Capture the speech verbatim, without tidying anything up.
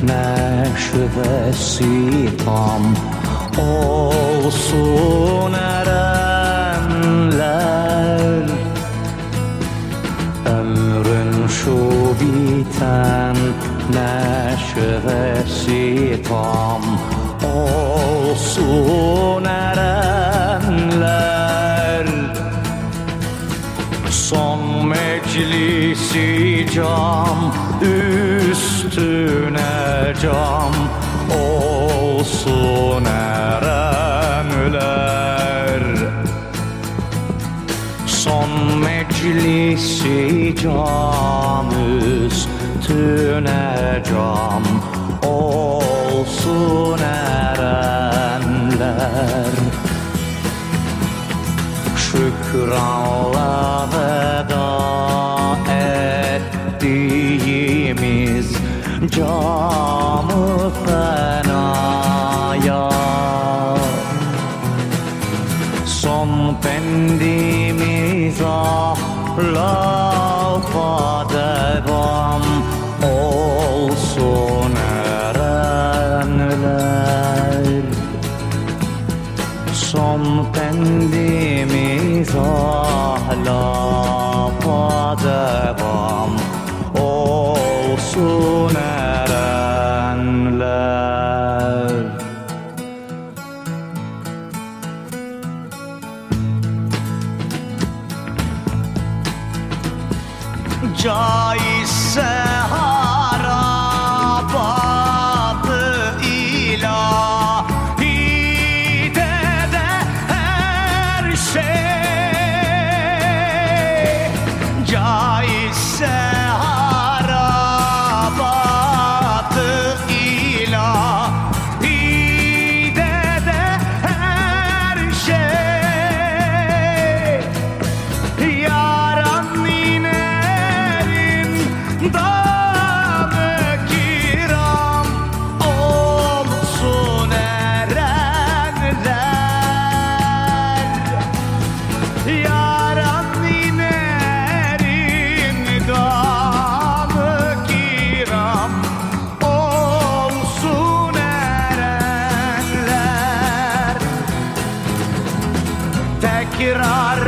neşvesi tam olsun erenler. Ömrün şu biten neşvesi tam olsun erenler. Son meclisi cam üstüne cam olsun erenler. Son meclisi cam üstüne cam olsun erenler. Şükranla veda ettiğimiz cam-ı fenaya, son pendimiz ahlafa devam olsun erenler. Son pendimiz ahlafa devam olsun erenler. Caizse harabatı ilahide de her şey, caizse harabatı ilahide de her şey. Yaran damı kiram olsun erenler. Yaran inerin damı kiram olsun erenler. Tekrar